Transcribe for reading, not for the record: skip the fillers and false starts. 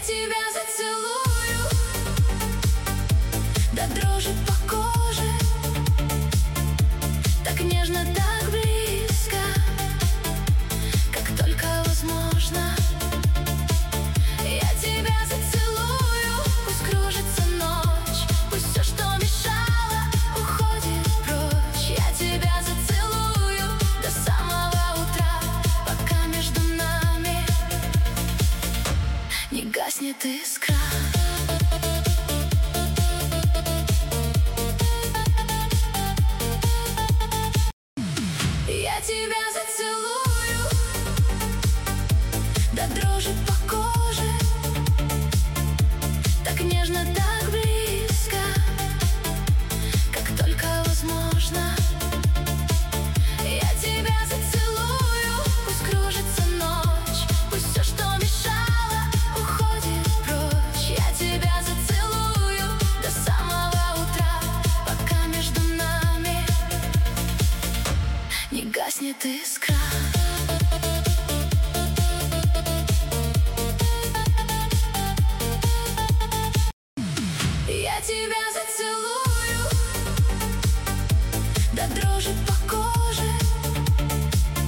тебя зацелую до дрожи по коже, так нежно, так близко, как только возможно. Я тебя зацелую, пусть кружится ночь, пусть все, что мешало, уходит прочь. Я тебя зацелую до самого утра, пока между нами не гаснет искра. Я тебя зацелую до дрожи по коже, так нежно, так близко, как только возможно. Я тебя зацелую, пусть кружится ночь, пусть все, что мешало, уходит прочь. Я тебя зацелую до самого утра, пока между нами не гаснет искра. Я тебя